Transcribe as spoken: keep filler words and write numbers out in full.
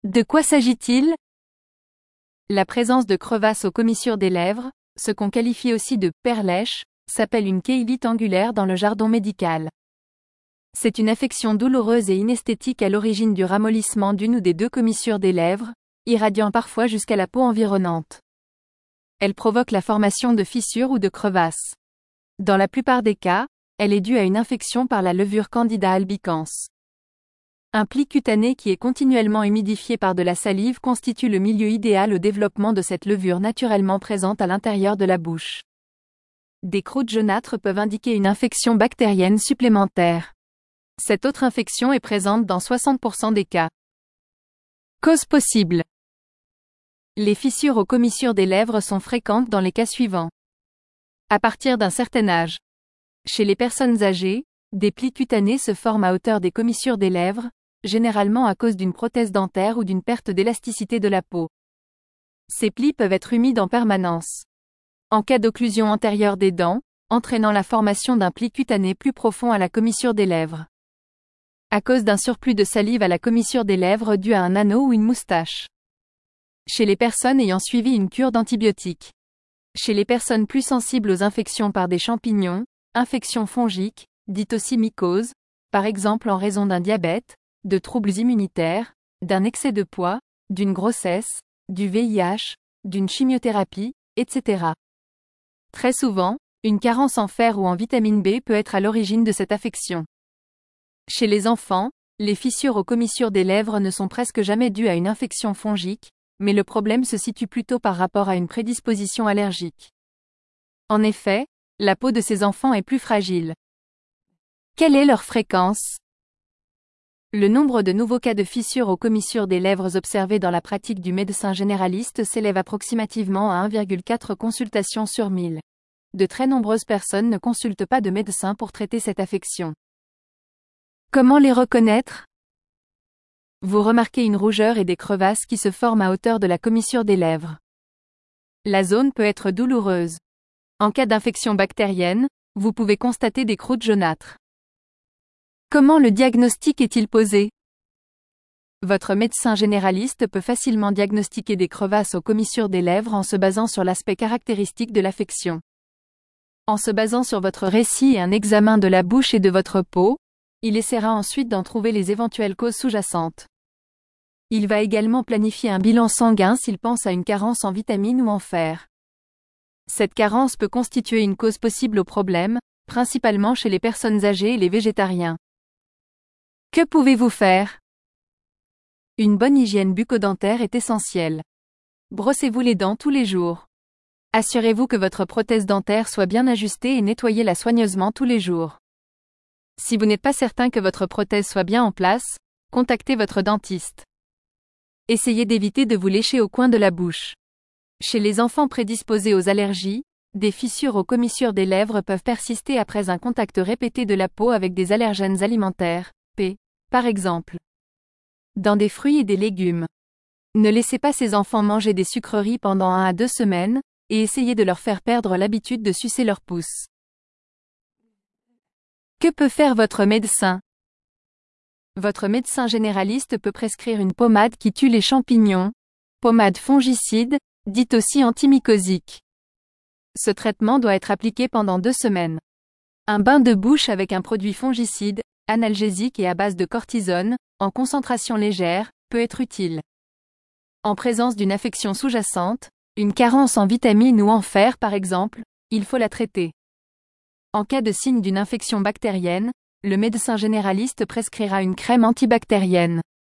De quoi s'agit-il? La présence de crevasses aux commissures des lèvres, ce qu'on qualifie aussi de perlèche, s'appelle une kéylite angulaire dans le jargon médical. C'est une affection douloureuse et inesthétique à l'origine du ramollissement d'une ou des deux commissures des lèvres, irradiant parfois jusqu'à la peau environnante. Elle provoque la formation de fissures ou de crevasses. Dans la plupart des cas, elle est due à une infection par la levure Candida albicans. Un pli cutané qui est continuellement humidifié par de la salive constitue le milieu idéal au développement de cette levure naturellement présente à l'intérieur de la bouche. Des croûtes jaunâtres peuvent indiquer une infection bactérienne supplémentaire. Cette autre infection est présente dans soixante pour cent des cas. Causes possibles. Les fissures aux commissures des lèvres sont fréquentes dans les cas suivants. À partir d'un certain âge. Chez les personnes âgées, des plis cutanés se forment à hauteur des commissures des lèvres, généralement à cause d'une prothèse dentaire ou d'une perte d'élasticité de la peau. Ces plis peuvent être humides en permanence. En cas d'occlusion antérieure des dents, entraînant la formation d'un pli cutané plus profond à la commissure des lèvres. À cause d'un surplus de salive à la commissure des lèvres dû à un anneau ou une moustache. Chez les personnes ayant suivi une cure d'antibiotiques. Chez les personnes plus sensibles aux infections par des champignons, infections fongiques, dites aussi mycoses, par exemple en raison d'un diabète, de troubles immunitaires, d'un excès de poids, d'une grossesse, du V I H, d'une chimiothérapie, et cetera. Très souvent, une carence en fer ou en vitamine B peut être à l'origine de cette affection. Chez les enfants, les fissures aux commissures des lèvres ne sont presque jamais dues à une infection fongique, mais le problème se situe plutôt par rapport à une prédisposition allergique. En effet, la peau de ces enfants est plus fragile. Quelle est leur fréquence? Le nombre de nouveaux cas de fissures aux commissures des lèvres observés dans la pratique du médecin généraliste s'élève approximativement à un virgule quatre consultations sur mille. De très nombreuses personnes ne consultent pas de médecin pour traiter cette affection. Comment les reconnaître? Vous remarquez une rougeur et des crevasses qui se forment à hauteur de la commissure des lèvres. La zone peut être douloureuse. En cas d'infection bactérienne, vous pouvez constater des croûtes jaunâtres. Comment le diagnostic est-il posé? Votre médecin généraliste peut facilement diagnostiquer des crevasses aux commissures des lèvres en se basant sur l'aspect caractéristique de l'affection. En se basant sur votre récit et un examen de la bouche et de votre peau, il essaiera ensuite d'en trouver les éventuelles causes sous-jacentes. Il va également planifier un bilan sanguin s'il pense à une carence en vitamines ou en fer. Cette carence peut constituer une cause possible au problème, principalement chez les personnes âgées et les végétariens. Que pouvez-vous faire? Une bonne hygiène bucco-dentaire est essentielle. Brossez-vous les dents tous les jours. Assurez-vous que votre prothèse dentaire soit bien ajustée et nettoyez-la soigneusement tous les jours. Si vous n'êtes pas certain que votre prothèse soit bien en place, contactez votre dentiste. Essayez d'éviter de vous lécher au coin de la bouche. Chez les enfants prédisposés aux allergies, des fissures aux commissures des lèvres peuvent persister après un contact répété de la peau avec des allergènes alimentaires, P, par exemple. Dans des fruits et des légumes. Ne laissez pas ces enfants manger des sucreries pendant un à deux semaines, et essayez de leur faire perdre l'habitude de sucer leur pouce. Que peut faire votre médecin? Votre médecin généraliste peut prescrire une pommade qui tue les champignons, pommade fongicide, dite aussi antimycosique. Ce traitement doit être appliqué pendant deux semaines. Un bain de bouche avec un produit fongicide, analgésique et à base de cortisone, en concentration légère, peut être utile. En présence d'une affection sous-jacente, une carence en vitamines ou en fer par exemple, il faut la traiter. En cas de signe d'une infection bactérienne, le médecin généraliste prescrira une crème antibactérienne.